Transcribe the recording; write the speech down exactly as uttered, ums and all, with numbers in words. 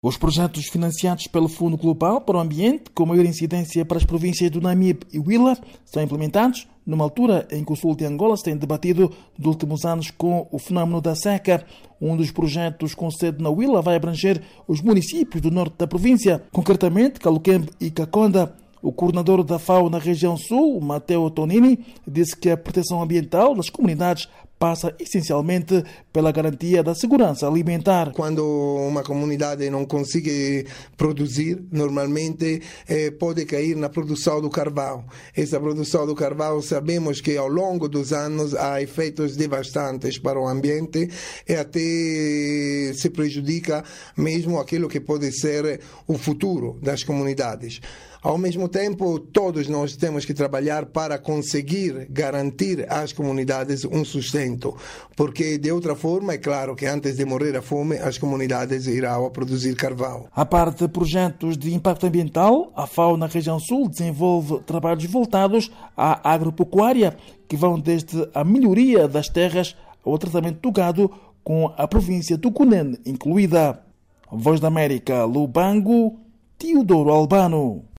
Os projetos financiados pelo Fundo Global para o Ambiente, com maior incidência para as províncias do Namibe e Huila, são implementados numa altura em que o sul de Angola se tem debatido nos últimos anos com o fenómeno da seca. Um dos projetos com sede na Huila vai abranger os municípios do norte da província, concretamente Caluquembe e Caconda. O coordenador da F A O na região sul, Matteo Tonini, disse que a proteção ambiental das comunidades passa essencialmente pela garantia da segurança alimentar. Quando uma comunidade não consegue produzir, normalmente eh, pode cair na produção do carvão. Essa produção do carvão, sabemos que ao longo dos anos há efeitos devastantes para o ambiente e até se prejudica mesmo aquilo que pode ser o futuro das comunidades. Ao mesmo tempo, todos nós temos que trabalhar para conseguir garantir às comunidades um sustento, porque de outra forma, é claro que antes de morrer a fome, as comunidades irão a produzir carvão. A parte de projetos de impacto ambiental, a F A O na região sul desenvolve trabalhos voltados à agropecuária, que vão desde a melhoria das terras ao tratamento do gado, com a província do Cunene incluída. Voz da América, Lubango, Teodoro Albano.